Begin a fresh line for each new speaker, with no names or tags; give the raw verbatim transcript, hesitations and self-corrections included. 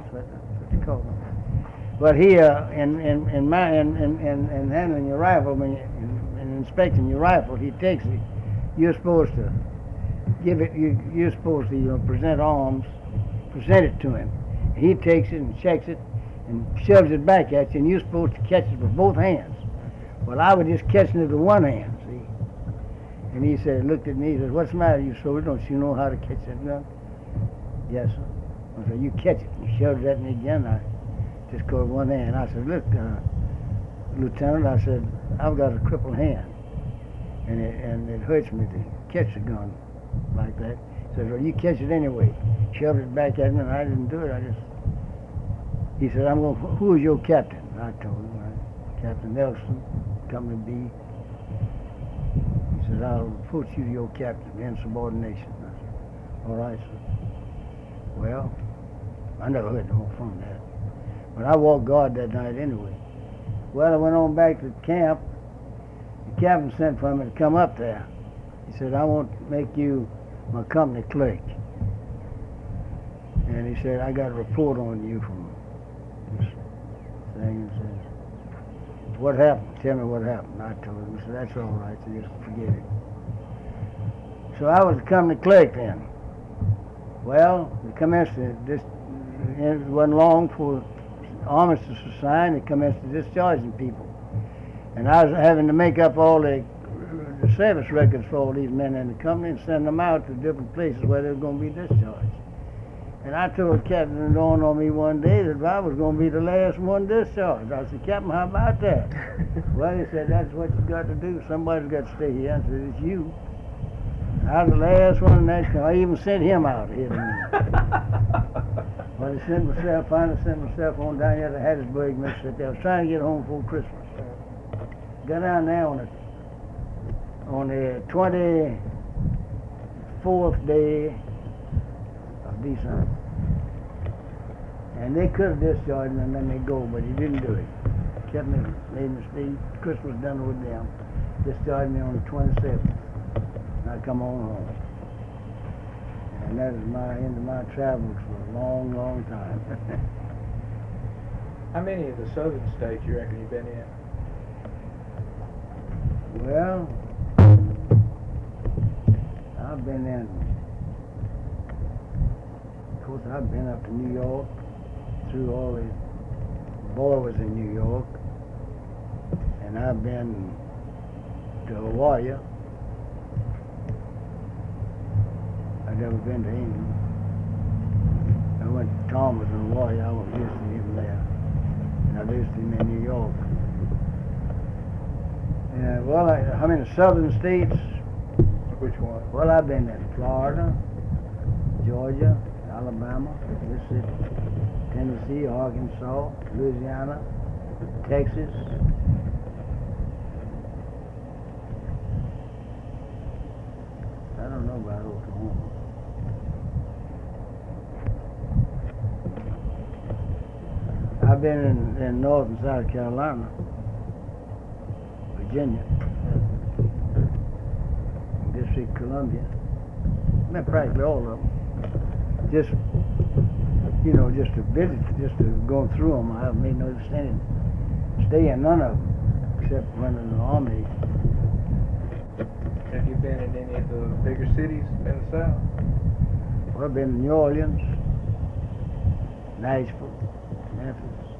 That's what, that's what you call them. But he, uh, in in in my in in, in, in handling your rifle, when you, in, in inspecting your rifle, he takes it. You're supposed to give it. You you're supposed to you know present arms, present it to him. And he takes it and checks it and shoves it back at you, and you're supposed to catch it with both hands. Well, I was just catching it with one hand, see. And he said, looked at me, he said, what's the matter, you soldier? Don't you know how to catch that gun? Yes, sir. I said, you catch it. He shoved it at me again. I just caught one hand. I said, look, uh, Lieutenant, I said, I've got a crippled hand, and it, and it hurts me to catch a gun like that. He said, well, you catch it anyway. Shoved it back at me, and I didn't do it. I just, he said, I'm going, who is your captain? I told him, right? Captain Nelson, Company B. He said, I'll report you to your captain, insubordination. I said, all right, sir. Well, I never heard no more from that. But I walked guard that night anyway. Well, I went on back to camp. The captain sent for me to come up there. He said, I want to make you my company clerk. And he said, I got a report on you from this thing. And said, what happened? Tell me what happened. I told him. He said, that's all right, so just forget it. So I was the company clerk then. Well, the commenced this, it wasn't long for armistice was signed. They commenced discharging people, and I was having to make up all the, the service records for all these men in the company and send them out to different places where they were going to be discharged. And I told Captain, it dawned on me one day that I was going to be the last one discharged. I said, Captain, how about that? Well, he said, that's what you got to do. Somebody's got to stay here. I said, it's you. I was the last one in that company. I even sent him out here to me. Well, I sent myself, finally sent myself on down here to Hattiesburg, Mississippi. I was trying to get home before Christmas. Got down there on the, on the twenty-fourth day of December. And they could have discharged me and let me go, but he didn't do it. Kept me, made me stay Christmas dinner with them. Discharged me on the twenty-seventh. And I come on home. And that is my end of my travels for a long, long time.
How many of the southern states you reckon you've been in?
Well, I've been in, of course I've been up to New York, through all the boy was in New York, and I've been to Hawaii. I've never been to England. I went to Tom was in Hawaii. I was visiting him there, and I visited him in New York. Yeah, well, I, I mean the southern states.
Which one?
Well, I've been in Florida, Georgia, Alabama, Mississippi, Tennessee, Arkansas, Louisiana, Texas. I don't know about Oklahoma. I've been in, in North and South Carolina, Virginia, District of Columbia. I mean, practically all of them. Just, you know, just to visit, just to go through them. I haven't made no staying, stay in none of them, except when in the Army.
Have you been in any of the bigger cities in the South?
Well, I've been in New Orleans, Nashville, Memphis,